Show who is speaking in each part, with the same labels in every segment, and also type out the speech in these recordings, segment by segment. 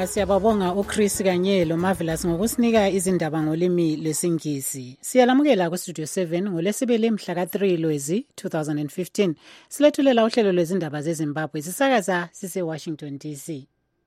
Speaker 1: Siyababonga uChris kanye lo Marvelous ngokusinika izindaba ngolimi lwesingisi. Siyalamukela ku Studio 7 ngolesibili mhla ka3 Lwezi 2015. Silethulela uhlelo lwezindaba zeZimbabwe sisakaza sise Washington DC.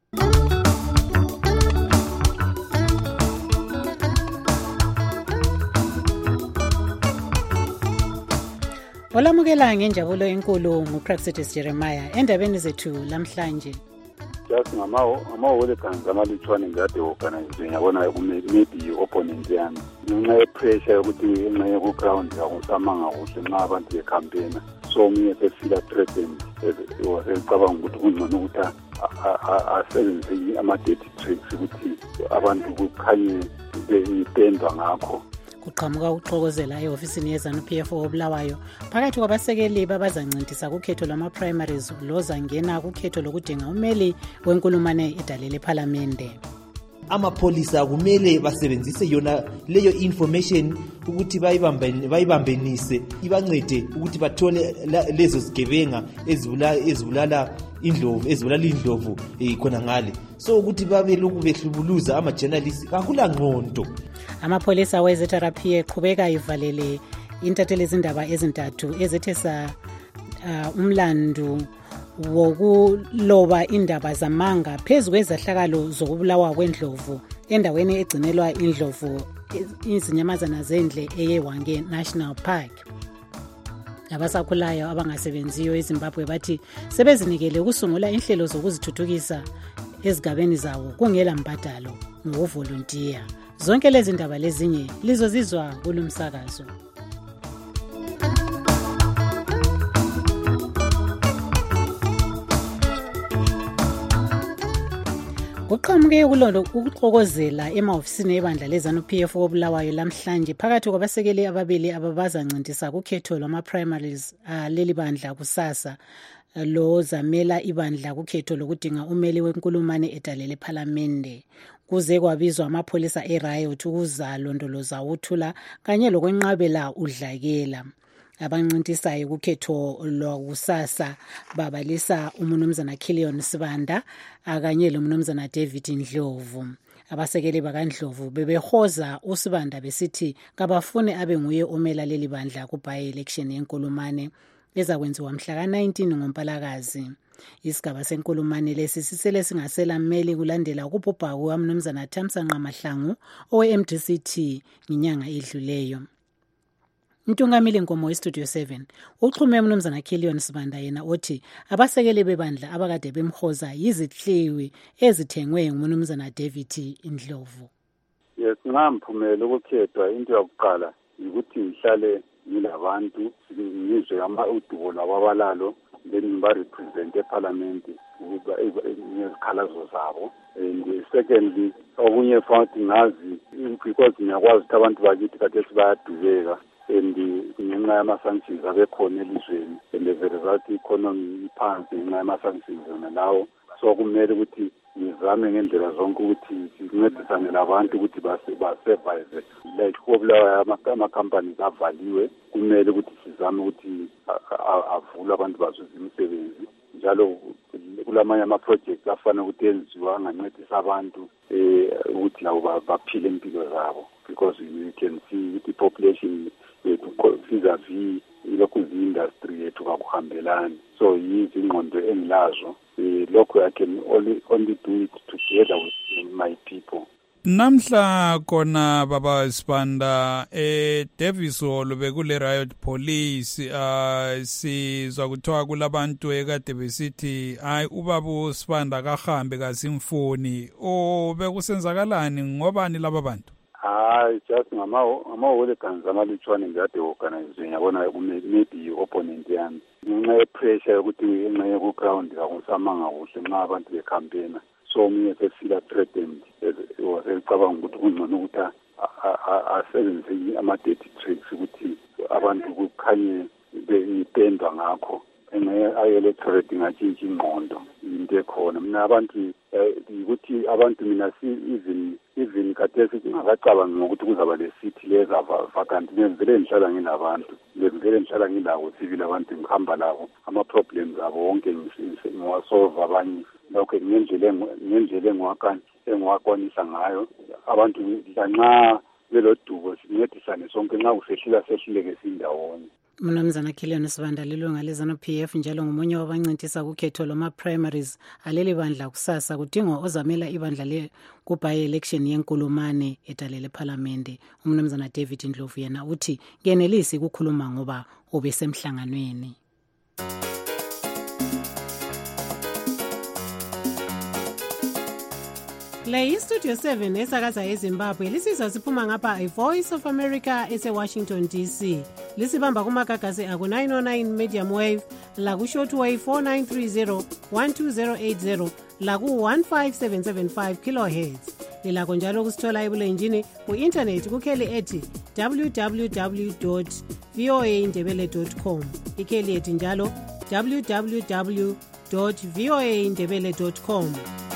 Speaker 1: Olamukela ngenjabulo enkulu nguPraxidis Jeremiah endabeni zethu lamhlanje.
Speaker 2: Just ngamawole kanza amalutshwane ngade organize yabona maybe opponent yami ngenxa yepressure yokuthi ngenxa yokuground akusamanga kuhle nxa abantu becampaign so mina sefila threatened ecabanga ukuthi kungcono ukuthi asebenzise ama-dirty tricks ukuthi abantu kukhanye bependwa ngakho.
Speaker 1: Kuqhamuka ukuxokozela ehofisini yeZANU-PF obulawayo phakathi kwabasekeli babazancintisa kukhetho lwama-primaries lozangena kukhetho lokudinga umeli wenkulumane edalele ephalamende.
Speaker 3: Amapholisa kumele basebenzise yona leyo information ukuthi bayibambenise ibancede ukuthi bathole lezo zigebenga ezibulala indlovu khona ngale so ukuthi babe lokhu behlubuluza ama-journalists kakula ngqondo.
Speaker 1: Amapholisa weZRP eqhubeka ivalele intatheli izindaba ezintathu ezethesa umlandu wokuloba indaba zamanga phezu kwezahlakalo zokubulawa kwendlovu endaweni egcinelwa indlovu izinyamazana zendle eyeWhangeni National Park. Abasakhulayo abangasebenziyo eZimbabwe bathi sebezinikele ukusungula inhlelo zokuzithuthukisa ezigabeni zawo kungela mbadalo ngokuvolunteer. Zonke lezi ndaba lezinye lizozizwa kulumsakazo. Kuqhamuke ukuxokozela emahofisini ebandla leZANU-PF obulawayo lamhlanje phakathi kwabasekeli ababili ababazancintisa kukhetho lwama-primaries leli bandla kusasa lo zamela ibandla kukhetho lokudinga umeli wenkulumane edalele ephalamende. Kuze kwabizwa amapholisa eRiot ukuzalondoloza ukuthula kanye lokwenqabela udlakela. Abancintisayo kukhetho lwakusasa babalisa uMnumzana Killion Sibanda kanye loMnumzana David Ndlovu. Abasekeli bakaNdlovu bebehoza uSibanda besithi kabafune abe nguye omela leli bandla ku-by election yenkulumane ezakwenziwa mhla ka-19 ngoMpalakazi. Isigaba senkulumane lesi sisele singasela mmeli kulandela ukubhubha kukaMnumzana Thamsanqa Mahlangu owe-MDC-T ngenyanga edluleyo. Ntungamili Nkomo weStudio 7 uxhume uMnumzana Killion Sibanda yena othi abasekeli bebandla abakade bemhoza yizihliwi ezithengwe nguMnumzana David Ndlovu.
Speaker 2: Yes, ngamphumela ukukhethwa into yokuqala ukuthi ngihlale ngilabantu ngizwe udubo lwababalalo then ba-represent eParliament ngezikhalazo zabo. And secondly, okunye futhi ngazi because ngiyakwazi ukuthi abantu bakithi kade bayadubeka and ngenxa yama-sanctions abekhona elizweni and as a result i-economy iphansi ngenxa yama-sanctions yona lawo so kumele ukuthi ngizame ngendlela zonke ukuthi sincedisane labantu ukuthi basurvive like obulawayo ama-companies avaliwe kumele ukuthi sizame ukuthi avule abantu bazuze imisebenzi njalo kulamanye ama-projects afana ukuthi enziwa angancedisa abantu ukuthi labo baphile impilo zabo because you can see ukuthi i-population yethu vis-a-vis ilokhu zi-industry yethu kakuhambelani so yizi ingqondo engilazo lokho I can only do it together with my people.
Speaker 4: Namhla kona baba Sibanda Davis Hall bekule riot police sizwa kuthiwa kulabantu ekade besithi hayi ubaba Sibanda kahambe kasimfoni bekusenzakalani ngobani laba bantu?
Speaker 2: Just ngamawole kanza amalutshwane ngade organize yabona maybe opponent yami ngenxa yepressure yokuthi ngenxa yokuground akusamanga kuhle nxa abantu becampaign so mina sefila threatened ecabanga ukuthi kungcono ukuthi asebenzise ama-dirty tricks ukuthi abantu kukhanye bependwa ngakho electorate ingatshintsha ingqondo into ekhona mina abantu ukuthi abantu mina even khathesi ngingakacabangi ngokuthi kuzaba lesithi leza vacant ngivele ngihlala nginabantu ngivele ngihlala ngilabo sivile abantu ngihamba labo ama-problems abo wonke ngiwasolve abanye okay ngendlela engwakwanisa ngayo abantu lanxa belodubo sincedisane sonke nxa sehluleke sindawonye.
Speaker 1: Mnumzana Kilian Sibanda lilunga lezanu PF njalo ngomunye wabancintisa kukhetho loma primaries aleli bandla kusasa kudingwa ozamela ibandla le ku by election yenkulumane etalele parliament. Umnumzana David Ndlovu yena uthi ngenelisi ukukhuluma ngoba obesemhlanganweni. Le Studio 7 esakaza eZimbabwe lisizwa siphuma ngapha iVoice of America eseWashington DC. Lisibamba kumagagasi aku 909 medium wave, la ku shortwave 4930 12080, la ku 15775 kilohertz. Lilakho njalo kusithola ebulenjini ku internet kukheli ethi www.voaindebele.com. Ikheli ethi njalo www.voaindebele.com.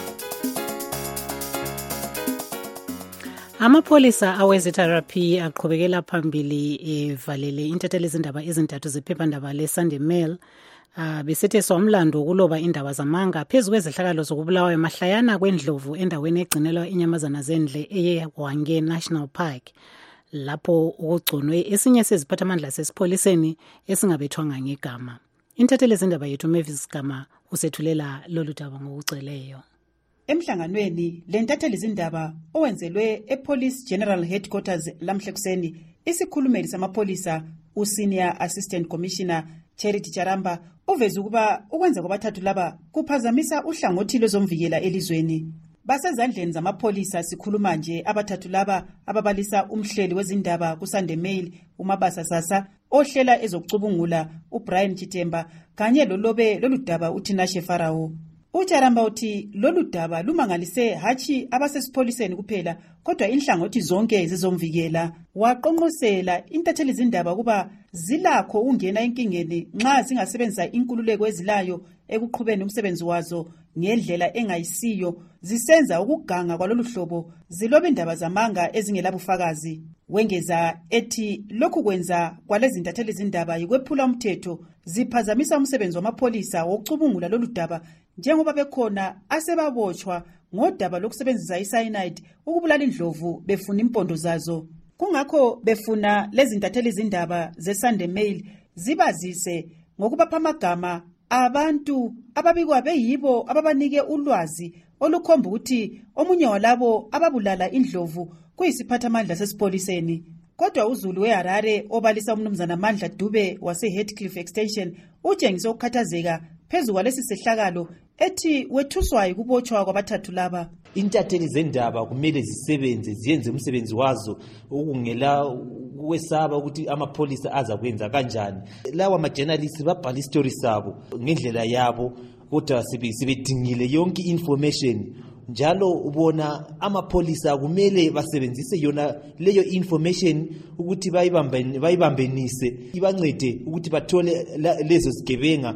Speaker 1: Amapholisa awezitherapy aqhubekela phambili evalele intatheli izindaba ezintathu zephephandaba leSunday Mail besethe somlando ukuloba indaba zamanga phezu kwezehlakalo zokubulawa emahlayana kwendlovu endaweni egcinelwa inyamazana zendle eyeHwange National Park lapho ukugconwe esinye seziphathamandla sesipholiseni esingabethwanga ngegama. Intatheli izindaba yethu Mavis Gama usethulela lolu daba ngokuceleyo.
Speaker 5: Emhlanganweni lentatheli izindaba owenzelwe ePolice General Headquarters lamhlekuseni isikhulumeli samapholisa uSenior Assistant Commissioner Charity Charamba uveza ukuba ukwenza kwabathathu laba kuphazamisa uhlangothi lwezomvikela elizweni. Basezandleni zamapholisa sikhuluma nje abathathu laba ababalisa umhleli wezindaba kuSunday Mail uMabasa Sasa ohlela ezokucubungula uBrian Chitemba kanye lolobe loludaba uTinashe Farao. Ucharamba uthi lolu daba lumangalise hachi abasesipholiseni kuphela kodwa inhlangothi zonke zizomvikela. Waqonqosela intatheli izindaba kuba zilakho ungena enkingeni nxa zingasebenzisa inkululeko ezilayo ekuqhubeni umsebenzi wazo ngendlela engayisiyo zisenza ukuganga kwalolu hlobo ziloba indaba zamanga ezingelabufakazi. Wengeza ethi lokhu kwenza kwalezi ntatheli izindaba yikwephula umthetho ziphazamisa umsebenzi wamapholisa wokucubungula lolu daba njengoba bekhona asebabotshwa ngodaba lokusebenzisa cyanide ukubulala indlovu befuna impondo zazo. Kungakho befuna lezi ntatheli izindaba zeSunday Mail zibazise ngokubapha amagama abantu ababikwa beyibo ababanike ulwazi olukhomba ukuthi omunye walabo ababulala indlovu kuyisiphathamandla sesipholiseni. Kodwa uZulu weHarare obalisa umnumzana Mandla Dube waseHeathcliff Extension utshengise ukukhathazeka phezu kwalesi sehlakalo ethi wethuswayo kubotshwa kwabathathu laba.
Speaker 3: Intatheli zendaba kumele zisebenze ziyenze umsebenzi wazo ukungela kwesaba ukuthi amapholisa aza kwenza kanjani. Lawa ama-journalists babhala istori sabo ngendlela yabo kodwa sibedingile yonke information. Njalo ubona amapholisa kumele basebenzise yona leyo information ukuthi bayibambenise ibancede ukuthi bathole lezo zigebenga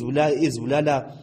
Speaker 3: ezibulala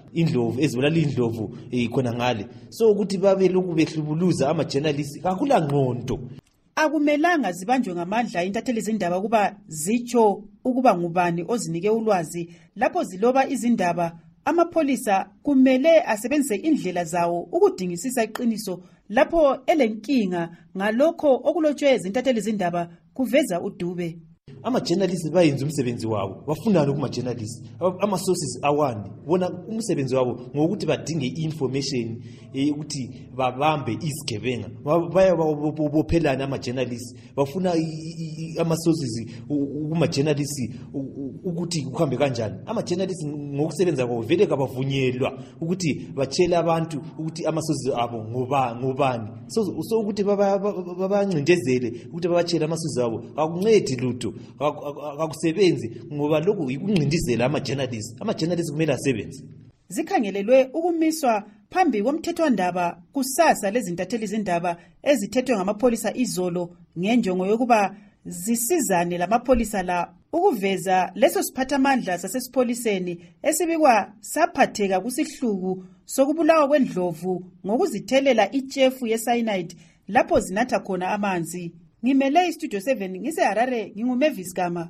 Speaker 3: indlovu khona ngale. So ukuthi babe lokhu behlubuluza ama-journalists kakula ngqondo.
Speaker 5: Akumelanga zibanjwe ngamandla intatheli izindaba kuba zitsho ukuba ngubani ozinike ulwazi lapho ziloba izindaba. Amapholisa kumele asebenzise indlela zawo ukudingisisa iqiniso lapho elenkinga ngalokho okulotshwe izintatheli izindaba kuveza uDube.
Speaker 3: Ama-journalists bayenza umsebenzi wabo bafunani kuma-journalists ama-sources awani bona umsebenzi wabo ngokuthi badinge information ukuthi babambe izigebenga bayabophelana ama-journalists bafuna ama-sources kuma-journalists ukuthi kuhambe kanjani. Ama-journalists ngokusebenza kwabo vele kabavunyelwa ukuthi batshele abantu ukuthi ama-sources abo ngobani so ukuthi babancindezele ukuthi babatshele ama-sources abo akuncedi lutho akusebenzi ngoba lokhu ikuncindizela ama-journalists kumele asebenze.
Speaker 5: Zikhangelelwe ukumiswa phambi komthethwandaba kusasa lezintatheli izindaba ezithethwe ngamapholisa izolo ngenjongo yokuba zisizane lamapholisa la ukuveza leso siphathamandla sasesipholiseni esibikwa saphatheka kusihluku sokubulawa kwendlovu ngokuzithelela itshefu yecyanide lapho zinatha khona amanzi. Ngimele iStudio 7 ngiseHarare nginguMavis Gama.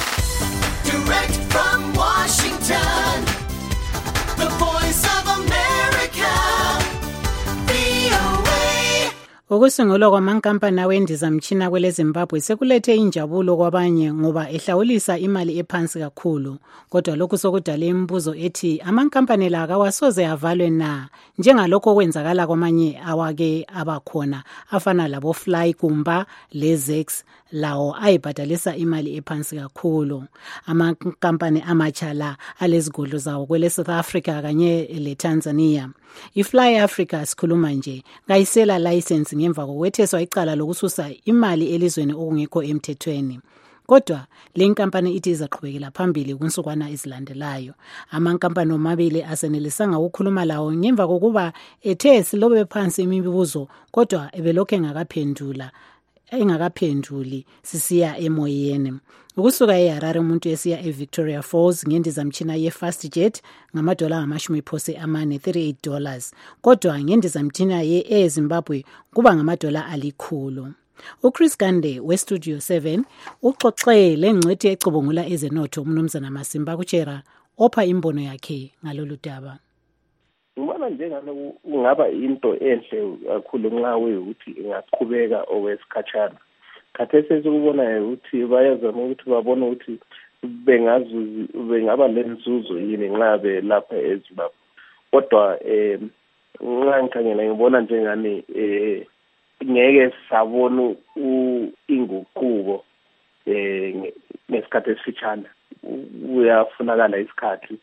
Speaker 6: Direct from Washington, the Voice of America.
Speaker 1: Ukusungulwa kwamankampani awendizamtshina kwele Zimbabwe sekulethe injabulo kwabanye ngoba ehlawulisa imali ephansi kakhulu. Kodwa lokhu sokudale imibuzo ethi amankampani la kawasoze avalwe na, njengalokho okwenzakala kwamanye awake abakhona afana labo Fly Kumba leZex, lawo ayibhadalisa imali ephansi kakhulu. Amankampani amatsha la alezigodlo zawo kwele South Africa kanye leTanzania. iFly Africa sikhuluma nje ngayisela license ngemva kokwetheswa icala lokususa imali elizweni okungekho emthethweni. Kodwa le nkampani ithi izaqhubekela phambili kunsukwana ezilandelayo. Amankampani omabili asenelisanga ukukhuluma lawo ngemva kokuba ethe silobe phansi imibuzo, kodwa ebelokhu engakaphenduli sisiya emoyeni. Ukusuka eHarare umuntu esiya eVictoria Falls ngendizamtshina yeFastJet $40 $38, kodwa ngendizamtshina yeZimbabwe kuba $100. uChris Gande weStudio 7 uxoxe lengcwethi ecubungula ezenotho uMnumzana Masimba Kuchera opha imbono yakhe ngalolu daba.
Speaker 6: Ngibona njengalo kungaba into enhle kakhulu nxa ukuthi ingaqhubeka okwesikhatshana. Khathesi ukubona ukuthi bayazama ukuthi babone ukuthi bengaba lenzuzo yini nxa belapha eZimbabwe. Kodwa nxa ngikhangela ngibona njengani ngeke sabona inguquko ngesikhathi esifitshane. Uyafunakala isikhathi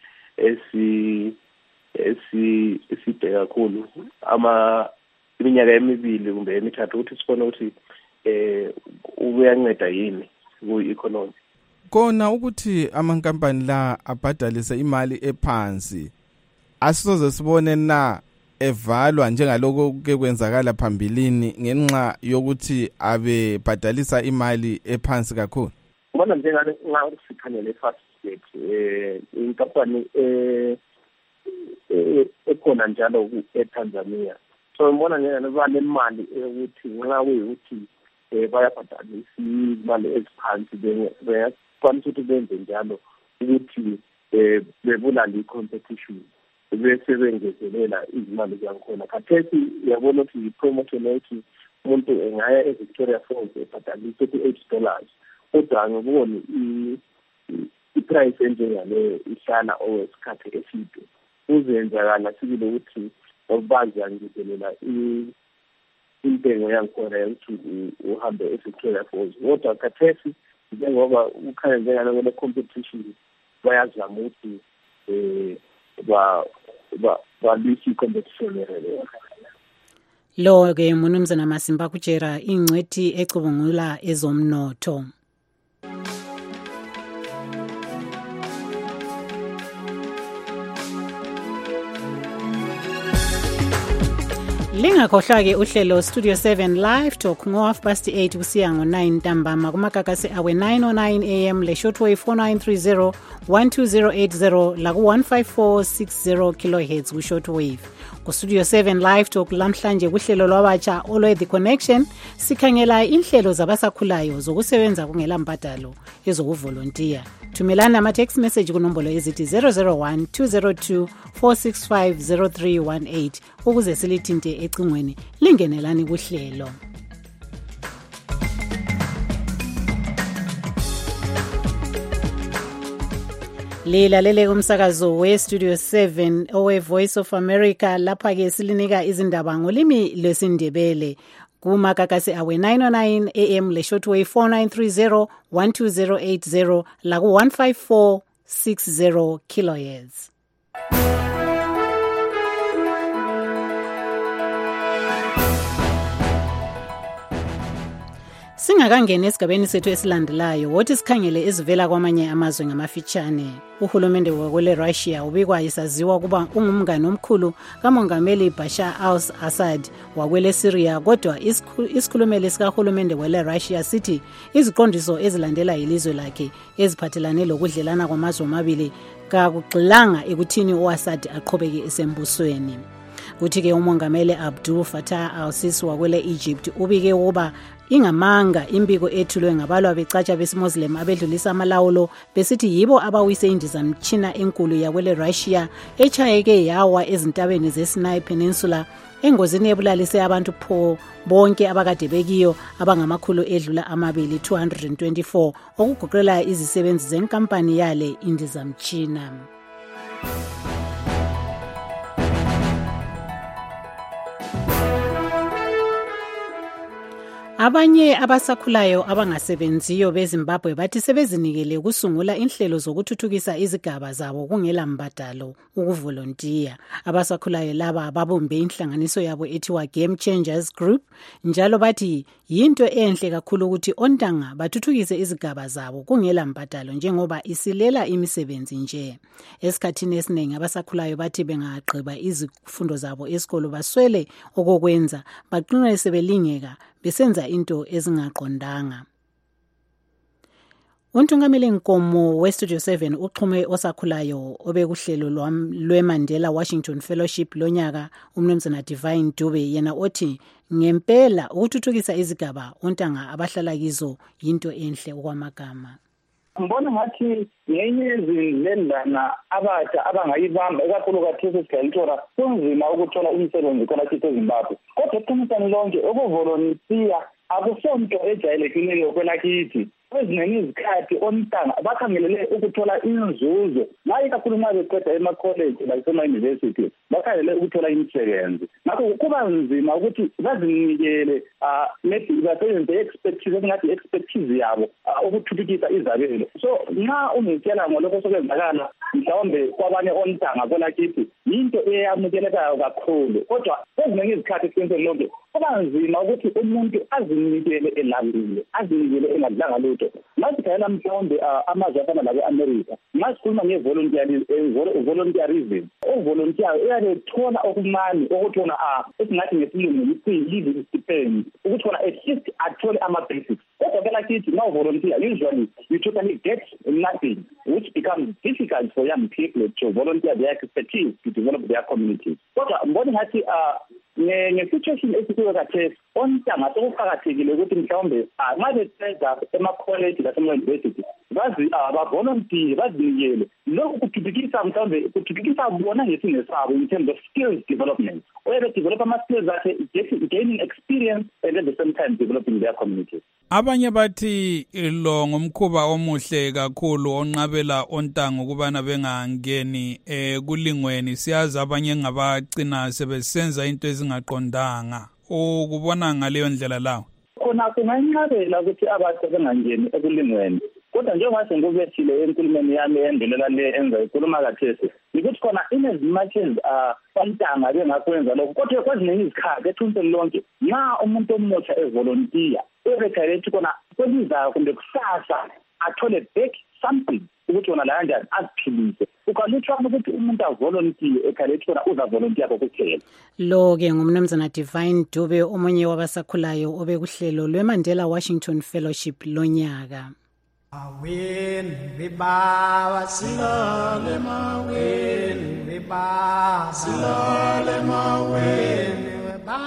Speaker 6: eside kakhulu iminyaka emibili kumbe emithathu ukuthi sibone ukuthi uyanceda yini ku-economy.
Speaker 7: Kona ukuthi amankampani la abhadalise imali ephansi asisoze sibone na evalwa njengaloko ke kwenzakala phambilini ngenxa yokuthi abebhadalisa imali ephansi kakhulu.
Speaker 6: Ngibona njengani nxa sikhangele FastJet inkampani ekhona njalo eTanzania. So ngibona njengani banemali ukuthi nxa kuyukuthi bayabhadalisa imali eziphansi bengakwanisa ukuthi benze njalo ukuthi bebulale i-competition bese bengezelela izimali zakhona. Khathesi uyabona ukuthi i-promotion ethi umuntu engaya eVictoria Falls ebhadalisa $8, kodwa angiboni i-price enjengaleyo ihlala okwesikhathi eside. Kuzenzakala sibile ukuthi bazangezelela intengo yakhona yokuthi uhambe eVictoria Falls. Kodwa khathesi njengoba ukhanya njengalo le competition bayazama ukuthi balwisa i-competition leyo.
Speaker 1: Lo ke uMnumzana Masimba Kuchera ingcwethi ecubungula ezomnotho. Lingakhohlwa ke uhlelo Studio 7 Live Talk ngo-8:30 kusiya ngo-9 ntambama kumakakasi awe 9:09 AM le shortwave 4930 12080 la ku-15460 kHz ku shortwave. Ku Studio 7 Live Talk lamhlanje kuhlelo lwabatsha olwe The Connection sikhangela inhlelo zabasakhulayo zokusebenza kungela mbadalo ezokuvolontiya. Thumelana ama-text message kunombolo ezithi 001 202 465 0318 ukuze silithinte ecingweni lingenelani kuhlelo. Lilalele umsakazo we-Studio 7 owe-Voice of America lapha ke silinika izindaba ngolimi lwesindebele. Kumakakasi awe 909 AM le shortwave 4930 12080 la ku-15460 kHz. Singakangena esigabeni sethu esilandelayo, wothi sikhangele ezivela kwamanye amazwe ngamafitshane. Uhulumende wakwele Russia ubikwa isaziwa kuba ungumngane omkhulu kamongameli Bashar al-Assad wakwele Syria, kodwa isikhulumeli sikahulumende wele Russia sithi iziqondiso ezilandela ilizwe lakhe eziphathelane lokudlelana kwamazwe amabili kakugxilanga ekuthini u-Assad aqhubeke esembusweni. Kuthi ke umongameli Abdul Fattah al-Sisi wakwele Egypt ubike ukuba ingamanga imbiko ethulwe ngabalwa becatsha besimuslim abedlulisa amalawulo besithi yibo abawise indizamtshina enkulu yakwele Russia echayeke yawa ezintabeni zeSinai Peninsula engozini ebulalise abantu bonke abakade bekiyo abangamakhulu edlula 224 okugoqela izisebenzi zenkampani yale indizamtshina. Abanye abasakhulayo abangasebenziyo beZimbabwe bathi sebezinikele ukusungula inhlelo zokuthuthukisa izigaba zabo kungela mbadalo ukuvolontiya. Abasakhulayo laba babumbe inhlanganiso yabo ethiwa Game Changers Group njalo bathi yinto enhle kakhulu ukuthi ontanga bathuthukise izigaba zabo kungela mbadalo njengoba isilela imisebenzi nje. Esikhathini esiningi abasakhulayo bathi bengaqhiba izifundo zabo esikolo baswele okokwenza baqinile sebelingeka besenza into ezingaqondanga. Untungameli Nkomo weStudio 7 uxhume osakhulayo obekuhlelo lweMandela Washington Fellowship lonyaka umnumzana Divine Dube yena othi ngempela ukuthuthukisa izigaba ontanga abahlala kizo yinto enhle okwamagama.
Speaker 8: Mbona ngathi ngenye izindlela abatsha abangayibamba ekakhulu kathesi esigalitora kunzima ukuthola umsebenzi khona kithi eZimbabwe. Kodwa eqinisweni lonke ukuvolontiya akusonto ejayelekileyo kwelakithi. Kwezinye izikhathi ontanga bakhangelele ukuthola inzuzo naye kakhulu nxa beqeda ema-college lasema-university bakhangelele ukuthola imisebenzi. Ngakho kuba nzima ukuthi bazinikele maybe basebenze expertise yabo ukuthuthukisa izabelo. So nxa ungitshela ngolokho sokwenzakala mhlawumbe kwabanye ontanga kwelakithi yinto eyamukelekayo kakhulu. Kodwa kwezinye izikhathi eqinisweni lonke kuba nzima ukuthi umuntu azinikele elambile, azinikele engadlanga lutho. Masikhayela mhlawumbe amazwe afana labe-America masikhuluma nge-volunteerism. Uvolontiya uyabethola okuncane okuthola esingathi ngesilungu yi-living stipend ukuthola at least athole ama-basics. Kodwa phela kithi ma uvolontiya usually you totally get nothing, which becomes difficult for young people to volunteer their expertise to develop their communities. Kodwa mbona ngathi nge-situation esikuyo kathesi ontanga sokuqakathekile ukuthi mhlawumbe nxa beqeda ema-college lasema-university bavolontiye bazinikele. Lokhu kuthuthukisa mhlawumbe kuthuthukisa bona ngesinye sabo in terms of skills development. Develop ama-skills akhe gaining experience and at the same time developing their communities.
Speaker 4: Abanye bathi lo ngumkhuba omuhle kakhulu onqabela ontanga ukubana bengangeni kulingweni. Siyazi abanye ngabagcina sebesenza into ezingaqondanga. Ukubona ngaleyo ndlela lawo
Speaker 8: khona kunganqabela ukuthi abantu bengangeni ekulingweni. Kodwa njengoba ngikubethile enkulumeni yami endelela le enza ikhuluma kathesi ukuthi khona in as much as ontanga bengakwenza lokho kodwa kwezinye izikhathi eqinisweni lonke nxa umuntu omutsha evolontiya ebekhayethi khona kwelizayo kumbe kusasa athole back something ukuthi wona la kanjani aziphilise. Ukalutshwana ukuthi umuntu avolontiye ekhalethi khona uzavolontiya kokuphela.
Speaker 1: Lo-ke ngumnumzana Divine Dube omunye wabasakhulayo obekuhlelo lweMandela Washington Fellowship lonyaka.
Speaker 9: Awin riba silale mawin riba silale mawin riba.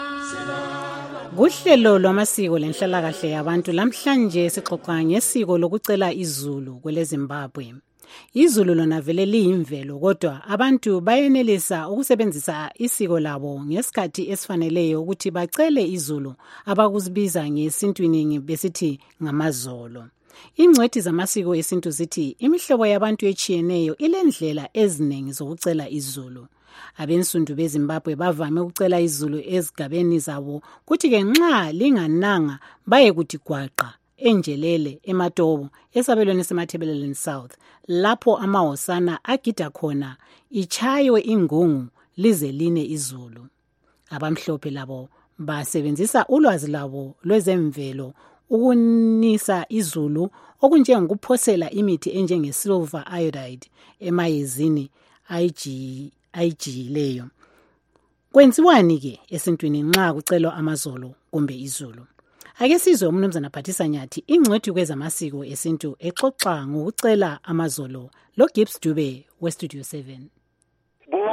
Speaker 1: Kuhlelo lwamasiko lenhlalakahle yabantu lamhlanje sixoxa ngesiko lokucela izulu kweleZimbabwe. Izulu lona vele liyimvelo kodwa abantu bayenelisa ukusebenzisa isiko labo ngesikhathi esifaneleyo ukuthi bacele izulu abakuzibiza ngesintwini besithi ngamazolo. Ingcwethi zamasiko esintu zithi imihlobo yabantu etshiyeneyo ilendlela eziningi zokucela izulu. Abensundu beZimbabwe bavame ukucela izulu ezigabeni zabo kuthi-ke nxa lingananga baye kuthi gwaqa enjelele ematobo esabelweni semathebeleleni South lapho amahosana agida khona ichaywe ingungu lize line izulu. Abamhlophe labo basebenzisa ulwazi labo lwezemvelo ukunisa izulu okunjengokuphosela imithi enjenge-silver iodide emayezini ayijiyileyo. Kwenziwani-ke esintwini nxa kucelwa amazolo kumbe izulu? Ake sizwe umnumzana Phathisa Nyathi ingcwethi kwezamasiko esintu exoxa ngokucela amazolo lo Gibbs Dube weStudio 7.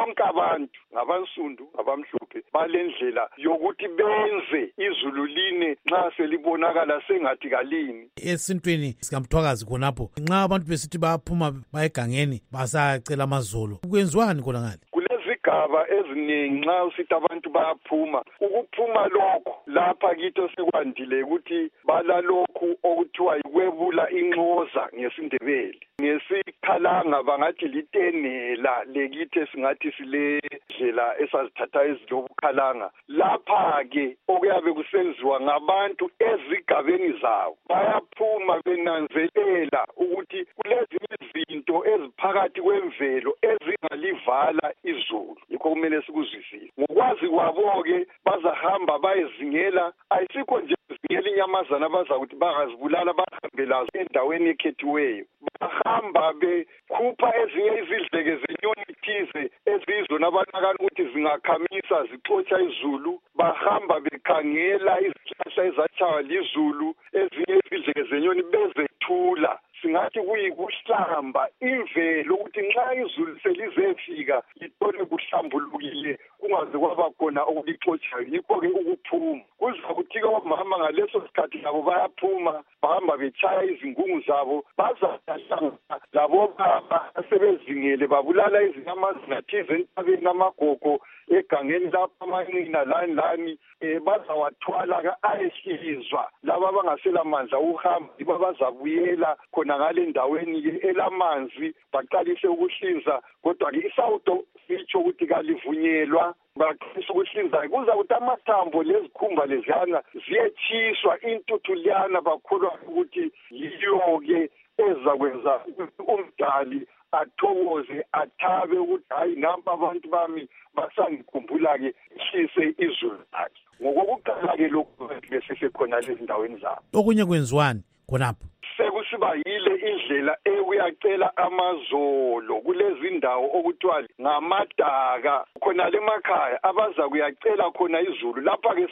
Speaker 2: bonke abantu ngabansundu ngabamhlophe balendlela yokuthi benze izulu line nxa selibonakala sengathi kalini.
Speaker 10: Esintwini sikamthwakazi khonapho nxa abantu besithi bayaphuma bayegangeni basacela amazolo kwenziwani khona ngale?
Speaker 2: Kulezigaba eziningi nxa usithi abantu bayaphuma ukuphuma lokho lapha kithi sekwandile ukuthi balalokhu okuthiwa yikwebula inxoza ngesindebele. Ngesikhalanga bangathi litenela lekithi singathi siledlela esazithatha ezilobukhalanga. Lapha-ke okuyabe kusenziwa ngabantu ezigabeni zawo bayaphuma benanzelela ukuthi kulezinye izinto eziphakathi kwemvelo ezingalivala izulu. Yikho kumele sikuzwisise. Ngokwazi kwabo-ke bazahamba bayezingela ayisikho nje zingela inyamazana bazakuthi bangazibulala bahambe lazo endaweni ekhethiweyo. Bahamba bekhupha ezinye izidleke zenyoni thize ezizona abanakana ukuthi zingakhamisa zixotsha izulu. Bahamba bekhangela izihlahla ezatshaywa lizulu ezinye izidleke zenyoni bezethula. Singathi kuyikuhlamba imvelo ukuthi nxa izulu selizefika lithole kuhlambulukile kungaze kwaba khona okulixotshayo. Yikho-ke ukuphuma kuzakuthi-ke omama ngaleso sikhathi labo bayaphuma bahamba betshaya izingungu zabo bazahlangana labobaba asebezingele babulala izinyamazana thize entabeni amagogo egangeni lapha amanqina lani bazawathwala-ke ayehlizwa laba abangasela mandla ukuhamba yibo bazabuyela khona ngale ndaweni-ke elamanzi baqalise ukuhlinza kodwa-ke isawudo sitsho ukuthi kalivunyelwa baqalisa ukuhlinza kuza kuthi amathambo lezikhumba leziyana ziyetshiswa intuthu liyana bakholwa ukuthi yiyo-ke ezakwenza umdali athokoze athabe ukuthi hayi nampa abantu bami basangikhumbula-ke ihlise izulu lakhe. Ngokokuqala-ke lokhu besesekhona lezi ndaweni zabo.
Speaker 10: Okunye kwenziwani khonapho?
Speaker 2: Sekusiba yile indlela ekuyacela amazolo kulezi ndawo okuthiwa ngamadaka khona lemakhaya abaza kuyacela khona izulu. Lapha-ke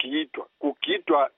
Speaker 2: kugidwa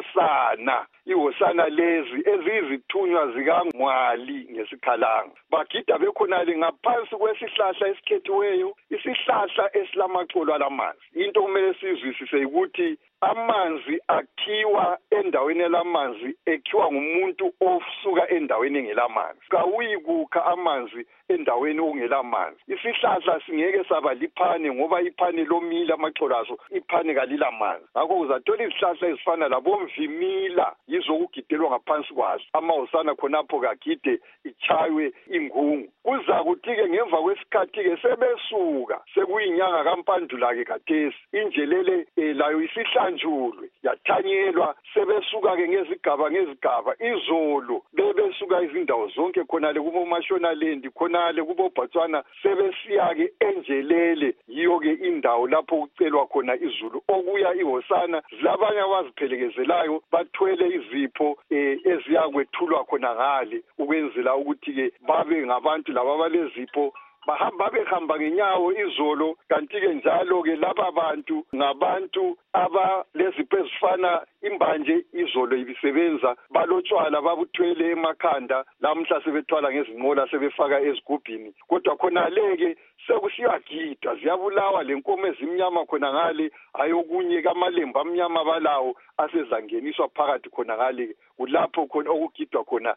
Speaker 2: ihosana lezi eziyizithunywa zikangwali ngesikhalanga. Bagida bekhonale ngaphansi kwesihlahla esikhethiweyo, isihlahla esilamaxolo alamanzi. Into kumele sizwisise ukuthi amanzi akhiwa endaweni elamanzi ekhiwa ngumuntu osuka endaweni engelamanzi. Kawuyikukha amanzi endaweni okungelamanzi. Isihlahla singeke saba liphane ngoba iphane lomila amaxolo aso iphane kalilamanzi. Ngakho uzathola izihlahla ezifana labomvimila yizo kugidelwa ngaphansi kwazo. Amahosana khonapho kagide ichaywe ingungu. Kuzakuthi-ke ngemva kwesikhathi-ke sebesuka sekuyinyanga kaMpandula-ke khathesi injelele layo isihlanjulwe yathanyelwa sebesuka-ke ngezigaba izolo bebesuka izindawo zonke khonale kuboMashonaland khonale kuboBhatswana sebesiya-ke enjelele yiyo-ke indawo lapho kucelwa khona izulu okuya ihosana labanye abaziphelekezelayo bathwele izipho eziyakwethulwa khona ngale ukwenzela ukuthi-ke babe ngabantu laba balezipho behamba ngenyawo izolo. Kanti-ke njalo-ke laba bantu ngabantu abalezipho ezifana imbanje izolo ibisebenza balotshwala babuthwele emakhanda lamhla sebethwala ngezinqola sebefaka ezigubhini. Kodwa khona-ke sekusiyagidwa ziyabulawa lenkomo ezimnyama khona ngale ayokunye kamalembu amnyama balawo asezangeniswa phakathi khona ngale kulapho khona okugidwa khona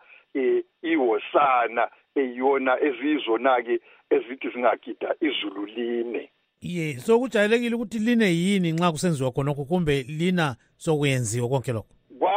Speaker 2: ihosana eyona ezizona-ke ezithi zingagida izulu line.
Speaker 10: Sokujayelekile ukuthi line yini nxa kusenziwa khonokho kumbe lina sokuyenziwa konke lokho?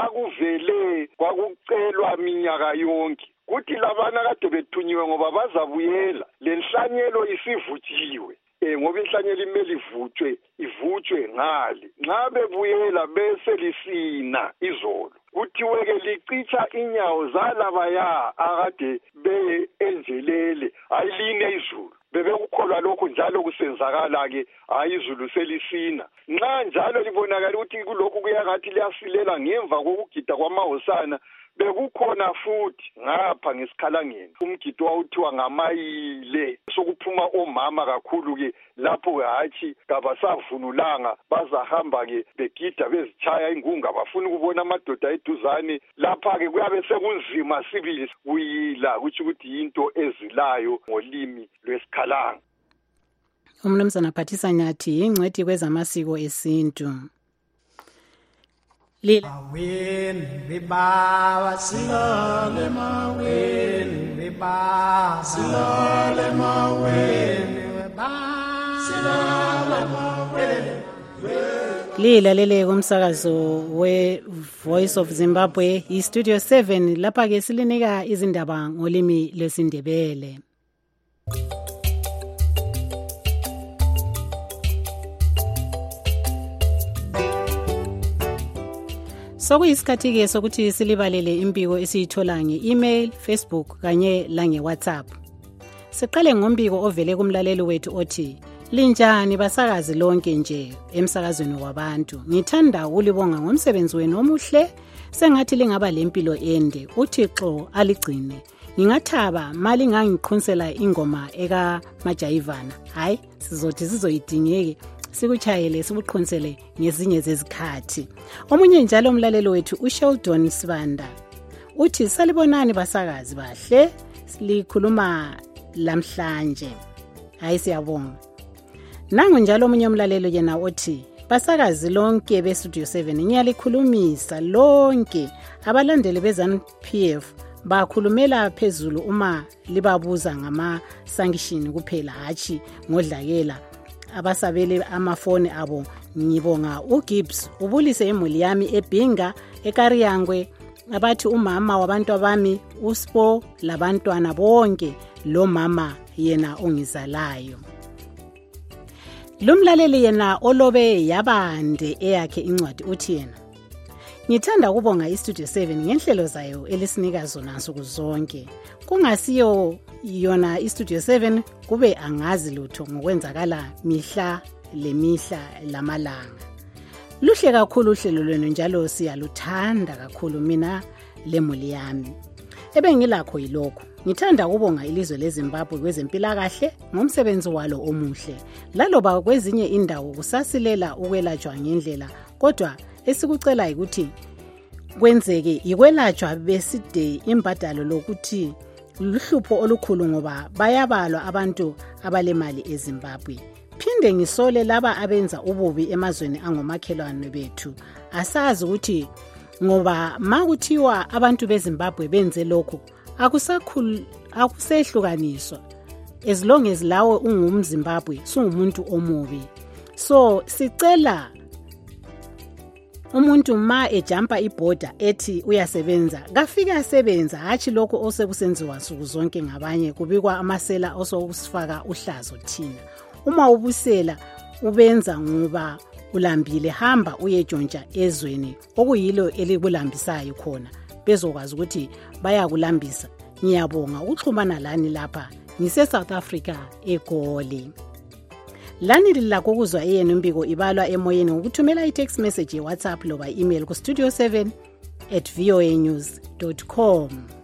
Speaker 10: Kwakucelwa minyaka yonke kuthi labana kade bethunyiwe ngoba bazabuyela lenhlanyelo isivutshiwe. Ngoba inhlanyelo imele ivutshwe ngale nxa bebuyela bese lisina izolo. Kuthiwe-ke licitsha inyawo zalabaya akade beye enjelele ayiline izulu. Bebekukholwa lokho njalo kusenzakala-ke hayi izulu selisina. Nxa njalo libonakala ukuthi kulokhu kuyangathi liyasilela ngemva kokugida kwamahosana bekukhona futhi ngapha ngesikhalangeni umgido wawuthiwa ngamayile sokuphuma omama kakhulu-ke lapho hatshi kabasavunulanga bazahamba-ke begida bezitshaya ingungu abafuna ukubona amadoda eduzane. Lapha-ke kuyabe sekunzima sibili kuyila kutsho ukuthi yinto ezilayo ngolimi lwesikhalanga.
Speaker 1: Umnumzana Phathisa Nyathi ingcwethi kwezamasiko esintu.
Speaker 9: Maweni bebaba silale maweni bebaba silale maweni bebaba silale maweni.
Speaker 1: Lilalele kumsakazo we Voice of Zimbabwe iStudio 7 lapha ke silinika izindaba ngolimi lwesiNdebele. Sokuyisikhathi ke sokuthi silibalele impiko esiyithola nge-email, Facebook kanye lange-WhatsApp. Siqale ngombiko ovele kumlaleli wethu othi, linjani basakazi lonke nje emsakazweni wabantu. Ngithanda ukulibonga ngomsebenzi wenu omuhle, sengathi lingaba lempilo ende, uThixo aligcine. Ngingathaba mali ngangiqhunsela ingoma eka Majayivana. Hayi, sizothi sizoyidingeke. Sikuchayele sibuqhunsele ngezinye zezikhathi. Omunye njalo umlaleli wethu uSheldon Sibanda uthi salibonani basakazi bahle, likhuluma lamhlanje. Hayi siyabonga. Nangu njalo omunye umlaleli yena othi basakazi lonke beStudio 7 ngiyalikhulumisa lonke abalandeli beZANU-PF bakhulumela phezulu uma libabuza ngama-sanction kuphela hatshi ngodlakela abasabele amafoni abo. Ngibonga uGibbs ubulise imuli yami eBhinga eKariyangwe abathi umama wabantu abami uSpo labantwana bonke lo mama yena ongizalayo. Lumlaleli yena olobe yabande eyakhe incwadi uthi yena ngithanda ukubonga iStudio 7 ngenhlelo zayo elisinika zona nsuku zonke. Kungasiyo yona iStudio 7 kube angazi lutho ngokwenzakala mihla lemihla lamalanga. Luhle kakhulu uhlelo lwenu njalo siyaluthanda kakhulu mina lemuli yami. Ebengilakho yilokho. Ngithanda ukubonga ilizwe leZimbabwe kwezempilakahle ngomsebenzi walo omuhle. Laloba kwezinye indawo kusasilela ukwelatshwa ngendlela, kodwa esikucela ukuthi kwenzeke ikwelatshwa beside imbadalo lokuthi luhlupho olukhulu ngoba bayabalwa abantu abalemali eZimbabwe. Phinde ngisole laba abenza ububi emazweni angomakhelwane bethu. Asazi ukuthi ngoba makuthiwa abantu beZimbabwe benze lokho akusehlukaniswa. As long as lawe ungumZimbabwe sungumuntu omubi. So sicela umuntu ma ejampa iborder ethi uyasebenza kafika asebenza hatshi lokho osekusenziwa nsuku zonke ngabanye kubikwa amasela osokusifaka uhlazo thina. Uma ubusela ubenza ngoba ulambile hamba uyejontsha ezweni okuyilo elikulambisayo khona bezokwazi ukuthi bayakulambisa. Ngiyabonga ukuxhumana lani lapha ngise-South Africa eGoli. Lani lilakho ukuzwa eyenu impiko ibalwa emoyeni ngokuthumela i-text message ye-WhatsApp loba email ku studio7@voanews.com.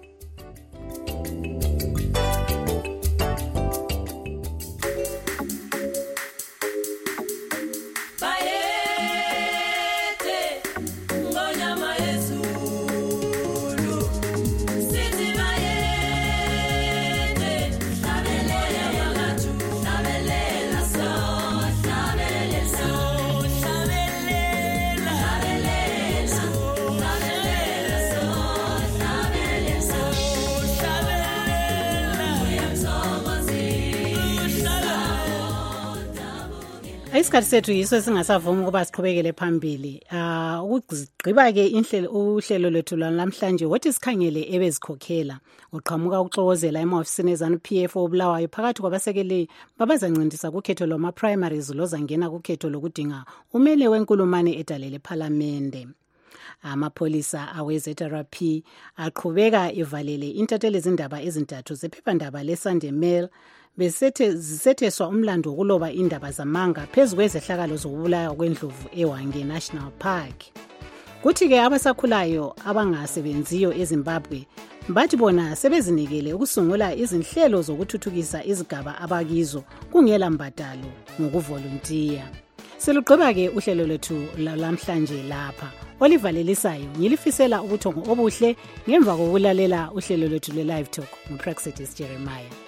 Speaker 1: Isikhathi sethu yiso singasavuma ukuba siqhubekele phambili. Ukugqiba ke uhlelo lwethu namhlanje wothi sikhangele ebezikhokhela uqhamuka ukuxokozela ema-ofisini eZANU-PF obulawayo phakathi kwabasekeli babazancindisa kukhetho loma primaries lozangena kukhetho lokudinga umele wenkulumane edalele ePhalamende. Amapholisa awe-ZRP aqhubeka evalele intatheli izindaba ezintathu zephephandaba leSunday Mail zisetheswa umlando wokuloba indaba zamanga phezu kwezehlakalo zokubulawa kwendlovu eHwange National Park. Kuthi-ke abasakhulayo abangasebenziyo eZimbabwe bathi bona sebezinikele ukusungula izinhlelo zokuthuthukisa izigaba abakizo kungela mbadalo ngokuvolontiya. Selugqiba-ke uhlelo lwethu lamhlanje lapha. Olivalelisayo ngilifisela ubuthongo obuhle ngemva kokulalela uhlelo lwethu le-Live Talk nguPraxedis Jeremiah.